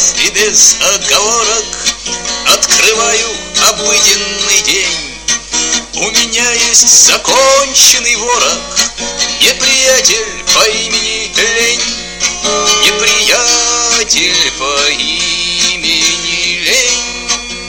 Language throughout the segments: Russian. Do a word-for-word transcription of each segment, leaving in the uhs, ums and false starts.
и без оговорок открываю обыденный день. У меня есть законченный ворог, неприятель по имени лень. Неприятель по имени лень.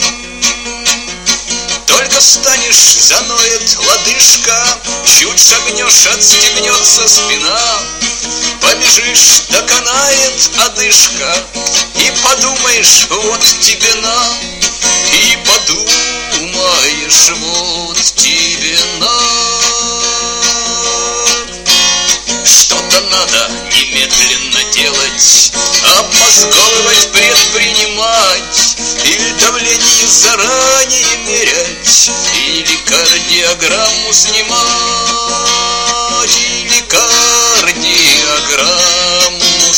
Только встанешь, заноет лодыжка, чуть шагнешь, отстегнется спина. Побежишь, доконает одышка, и подумаешь, вот тебе на. И подумаешь, вот тебе на. Что-то надо немедленно делать, обмозговывать, предпринимать, или давление заранее мерять, или кардиограмму снимать, или кардиограмму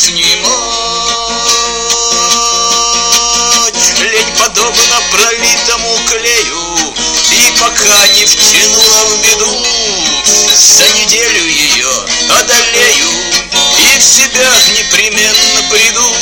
снимать. Лень подобна пролитому клею, и пока не втянула в беду, за неделю ее одолею и в себя непременно приду.